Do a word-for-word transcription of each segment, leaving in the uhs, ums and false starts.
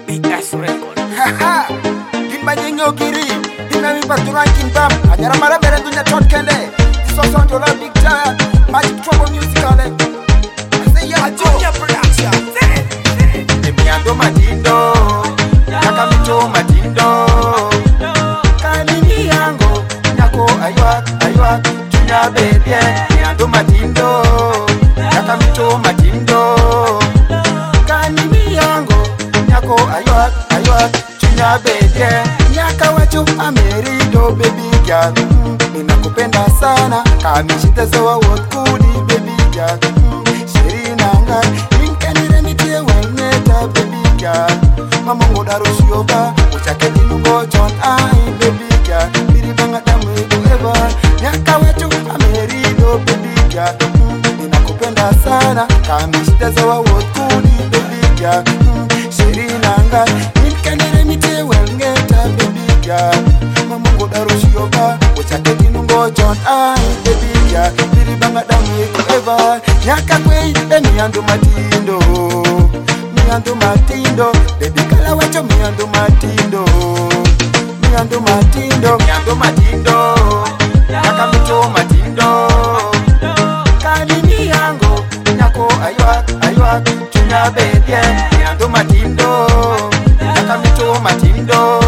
B S record. Haha, Gimba Jingo Giri, Dinami Paturankin Bam, Ayaramara Berendunya Tot Kende, Sosondo La Big Time, Magic Trouble Musical. I say, yeah, Junior Production. Emiando Matindo, Nakamito Matindo, Kanini Yango, Nako Ayuak, Ayuak, Junior Baby, Emiando Matindo, Nakamito Matindo, Kanini Yango, Nako Ayuak, Ayuak, Junior Baby, Nyaka wacho Amerido baby girl, ninakupenda sana, kamishita sawa what kudi baby girl, Shirinanga, Linkeni nitie weneta baby girl, Mamungo darusyoba, uchaketi nungo John I baby girl, Biribanga damu ego ever, Nyaka wacho Amerido baby girl, ninakupenda sana, kamishita sawa what kudi baby girl, Shirinanga, Linkeni nitie weneta baby girl, Mamungo darusyoba, uchaketi nungo John I baby girl, Biribanga damu ego ever, Nyaka kwei emiando matindo, miando matindo, baby kala wacho miando matindo, miando matindo, miando matindo, Nyaka mito matindo, kanini yango, Nyako ayuak, ayuak, Junior baby, miando matindo, Nyaka mito matindo,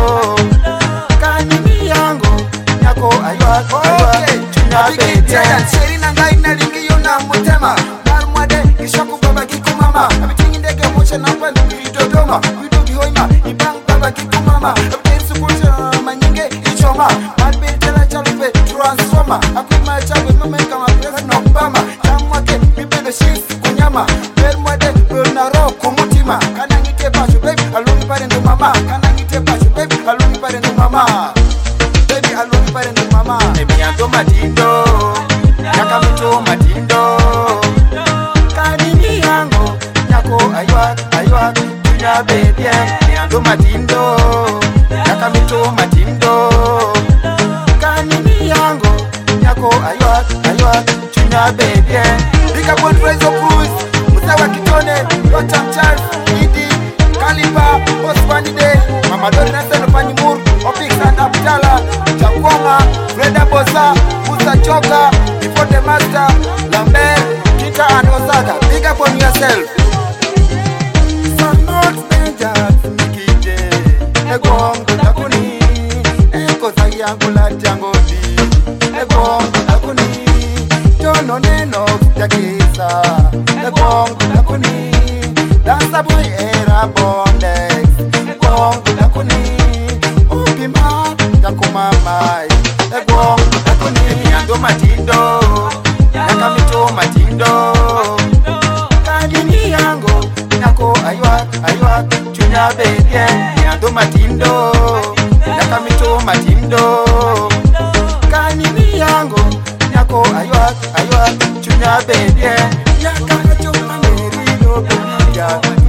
kanini yango, Nyako ayuak, ayuak, Junior baby. Sheri nanga inalingi yona mutema, Narumade ishaku baba kiku mama, Abitingi ndege moshe napa nukiri dodoma, Widogi hoima ibang baba kiku mama, Abitensu kucha manyinge ichoma, Madbe tela chalupe transforma, Akuma chawe mameka mabreza na Obama, Chamwake mibebe shifu kunyama, Bermwade bernaro kumutima, Kanangite pashu baby alumi pare ndo mama, Kanangite pashu baby alumi pare ndo mama, Baby alumi pare ndo mama, Emiando matindo, Nyaka mito matindo, kanini yango, Nyako ayuak, ayuak, Junior baby, miando matindo, Nyaka mito matindo, kanini yango, Nyako ayuak, ayuak, Junior baby. Bika bon Rezo Cruz, Musawa Kitone, Rotam Charles, Idi, Kaliba, Osmani Day, Mama Dori Naseno Panimur, Opix and Abdala, Chakwanga, Freda Bosa, Musa Choka, Before the Master, Lambert, Kita and Osaka. Big up on yourself. Sanot Benjas, Mikije, Egong, Takuni, Eko Sayangula Jangodi, Egong, Takuni, Jono Neno, Jakisa, Egong, Takuni, Dansa Boy Era Bondex, Egong, Takuni, Upima, Takuma Mai, Egong, Takuni, Miando Matindo, Nyaka mito matindo, kanini yango, Nyako ayuak, ayuak, Junior baby, miando matindo, Nyaka mito matindo, kanini yango, Nyako ayuak, ayuak, Junior baby, Nyaka wacho Amerido baby girl.